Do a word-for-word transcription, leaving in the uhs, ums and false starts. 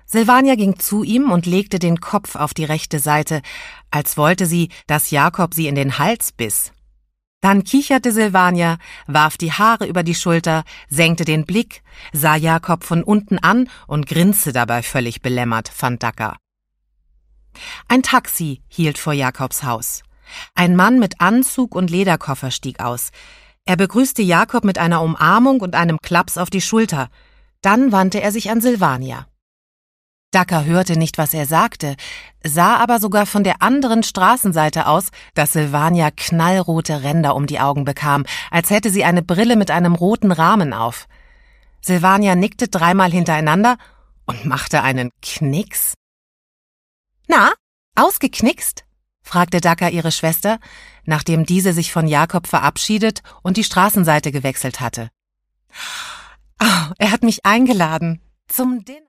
Silvania ging zu ihm und legte den Kopf auf die rechte Seite, als wollte sie, dass Jakob sie in den Hals biss. Dann kicherte Silvania, warf die Haare über die Schulter, senkte den Blick, sah Jakob von unten an und grinste dabei völlig belämmert, fand Dacca. Ein Taxi hielt vor Jakobs Haus. Ein Mann mit Anzug und Lederkoffer stieg aus. Er begrüßte Jakob mit einer Umarmung und einem Klaps auf die Schulter. Dann wandte er sich an Silvania. Dacca hörte nicht, was er sagte, sah aber sogar von der anderen Straßenseite aus, dass Silvania knallrote Ränder um die Augen bekam, als hätte sie eine Brille mit einem roten Rahmen auf. Silvania nickte dreimal hintereinander und machte einen Knicks. »Na, ausgeknickst?« fragte Dacca ihre Schwester, nachdem diese sich von Jakob verabschiedet und die Straßenseite gewechselt hatte. »Oh, er hat mich eingeladen. Zum Dinner.«